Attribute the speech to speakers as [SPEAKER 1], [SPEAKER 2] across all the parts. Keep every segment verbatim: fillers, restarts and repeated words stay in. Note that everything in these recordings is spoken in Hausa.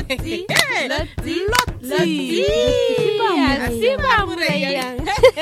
[SPEAKER 1] Lotti, Lotti,
[SPEAKER 2] Lotti.
[SPEAKER 1] Siba murayen.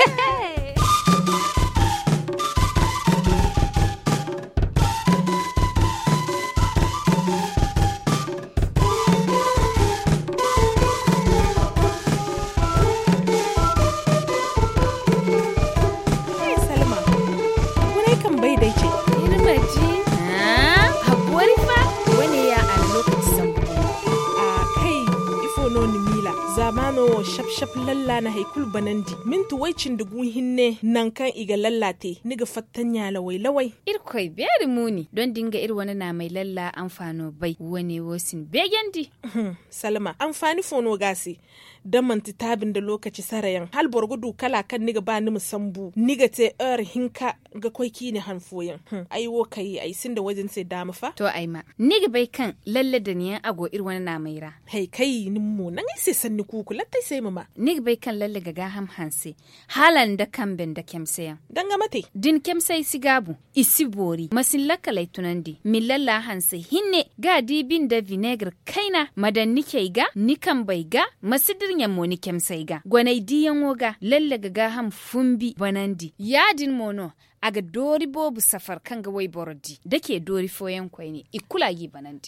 [SPEAKER 2] Zamano shap-shap lalla na haikul banandi mintu waicin da hinne nan kan iga lallate niga fattanya lawai lawai
[SPEAKER 1] irkoi beri muni don dinga ir wani na mai lalla amfano bai wani wosin begendi
[SPEAKER 2] Salma amfani fono gasi dan manti tabin da lokaci sarayan hal borgudu kala kan niga ba ni musambu niga te er hinka ga koiki ne hanfoyan ai wo kai ai sin da wajen sai dama fa
[SPEAKER 1] to ai ma niga bai kan lalle da niyan ago ir wani na mai ra
[SPEAKER 2] hey kai nimmo nan ai sai sanni kuku lattai sai mama
[SPEAKER 1] niga bai kan lalle ga ga ham hanse halan da kan ben da kemsayan
[SPEAKER 2] dan ga mate
[SPEAKER 1] din kemsai sigabu isi bori masin lakalai tunandi min lalla hanse hinne ga dibin da vinegar kaina madan nike ga nikan bai ga masidir nyammo ni kemsai ga gwanai diyan woga lalle ga ga ham fumbi banandi yadin mono aga dori bobu safar kan ga wai borodi dake dori foyan kwai ne ikula yi banandi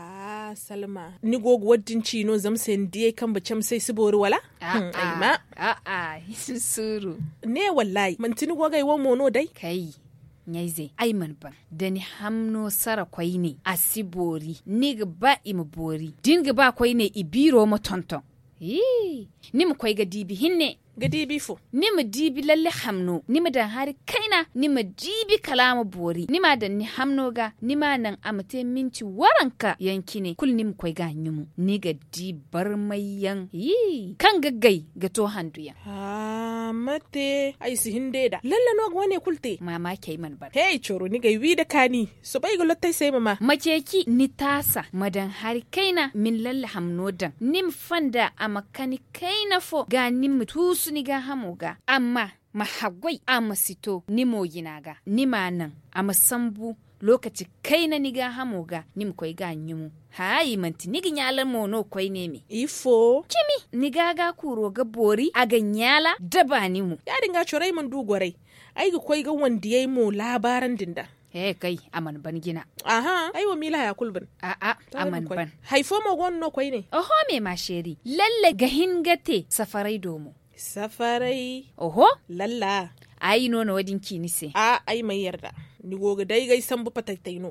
[SPEAKER 2] ah Salma ni gogo waddin cino zamsen diye kan bacem sai sibori wala
[SPEAKER 1] a a a a suru
[SPEAKER 2] ne wallahi mantini gogai wa mono dai
[SPEAKER 1] kai nyaize ai man ban da ni hamno sara kwai ne a sibori ni ga ba im bori din ga ba kwai ne ibiro mo tonton yi ni mu kwai ga dibi hinne
[SPEAKER 2] ga dibi fo
[SPEAKER 1] ni mu dibi lalle hamno ni mu da hari kaina ni mu dibi kalama bori ni ma da ni hamno ga ni ma nan amate minti waranka yanki ne kul ni mu kwai ga nyumu ni ga dibar mayan yi kan gaggai ga to handuya
[SPEAKER 2] ah mate ai si hinde da lalle no ga wane kulte
[SPEAKER 1] mama kai man bar
[SPEAKER 2] hey choro ni ga wi da kani so bai ga lottai sai mama
[SPEAKER 1] maceki ni tasa madan hari kaina min lalle hamno dan nim fanda amakani kaina fo ga nim tusu ni ga hamoga amma mahagwai amma sito ni moyinaga ni manan amma sambu lokaci kaina ni ga hamoga nim koi ga nyumu hayi manti ni ginyalan mono koi ne me
[SPEAKER 2] ifo
[SPEAKER 1] kimi ni ga ga kuro ga bori a ganyala daba ni mu
[SPEAKER 2] ya dinga chorai man dugorai ai ga koi ga wanda yayi mu labaran dinda
[SPEAKER 1] he kai aman ban gina
[SPEAKER 2] aha ai wa mila ya kulbin
[SPEAKER 1] a a aman ban
[SPEAKER 2] haifo ma gonno koi ne
[SPEAKER 1] oho me ma sheri lalle ga hingate safarai domo
[SPEAKER 2] safarai
[SPEAKER 1] oho
[SPEAKER 2] lalla
[SPEAKER 1] ai nono wadin kinise
[SPEAKER 2] a ai mai yarda ni goga dai gai san bu pataitaino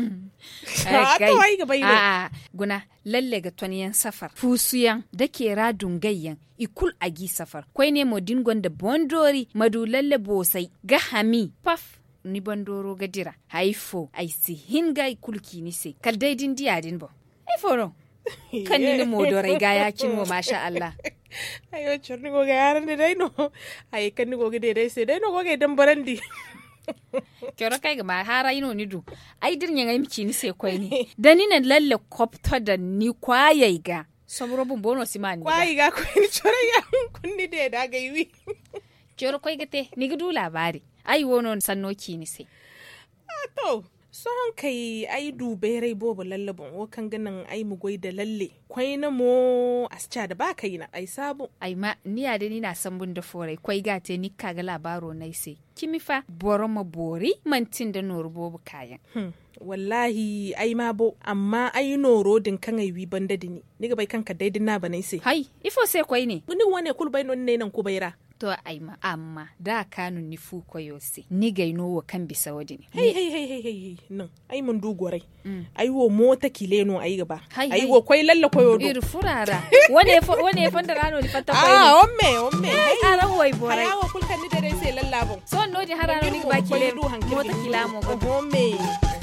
[SPEAKER 1] kai a guna lalle ga toniyan safar fusuyan dake radun gayyan ikul agi safar kwai ne modin gonda bondori madu lalle bosai ga hami paf ni bandoro ga dira haifo ai si hinga ikul kinise kal dai din diadin bo ai foro kan ni modore ga yakin wa masha Allah
[SPEAKER 2] ayo chorni go ga yaran dai no ai kan ni go ga dai sai dai no go ga dan barandi
[SPEAKER 1] kyoro kai ga ma hara ino ni du ai dirnya ngai miki ni sai kwai ni dani nan lalle kopto da ni kwayai ga sabro bun bono simani
[SPEAKER 2] kwai ga kwai ni choro ya kunni de da ga yi
[SPEAKER 1] kyoro kai ga te ni ga du labari ai wono sannoki ni sai
[SPEAKER 2] a to son kai ai dube rai bobo lallabon wo kan ganin ai mu da lalle kwai na mo asca da ba kai na ai sabo
[SPEAKER 1] ai ma ni ya da ni na san bun da forai kwai ga te ni kaga labaro nai sai kimi fa boro ma bori mantin da noro bobo kayan
[SPEAKER 2] hmm. wallahi ai ma bo amma ai noro din kan ai wi banda dini ni ga bai kanka daidin na ba nai sai
[SPEAKER 1] hai ifo sai kwai ne
[SPEAKER 2] ni wane kul bai non ne nan ku baira
[SPEAKER 1] to ai ma amma da kanu ni fu koyo se ni gaino wa kan bisa wadi ne
[SPEAKER 2] hey hey hey hey hey nan ai mun dugorai mm. ai wo mota kileno ai gaba ai wo koi lalla koyo do
[SPEAKER 1] ir furara wane wane fanda rano ni fatta koyo
[SPEAKER 2] ah omme omme
[SPEAKER 1] hey ara hoy borai
[SPEAKER 2] harawa kulkan ni da dai sai lalla bon
[SPEAKER 1] so no di harano ni ba kileno mota kilamo
[SPEAKER 2] omme